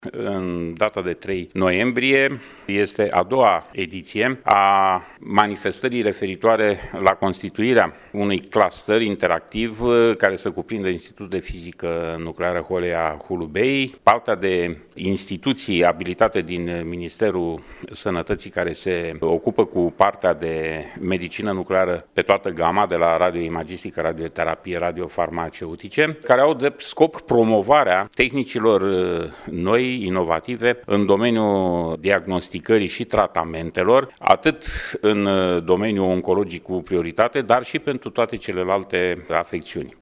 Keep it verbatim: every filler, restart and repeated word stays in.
În data de trei noiembrie este a doua ediție a manifestării referitoare la constituirea unui cluster interactiv care să cuprindă Institutul de Fizică Nucleară Horea Hulubei, partea de instituții abilitate din Ministerul Sănătății care se ocupă cu partea de medicină nucleară pe toată gama, de la radioimagistică, radioterapie, radiofarmaceutice, care au de scop promovarea tehnicilor noi, inovative, în domeniul diagnosticării și tratamentelor, atât în domeniul oncologic cu prioritate, dar și pentru toate celelalte afecțiuni.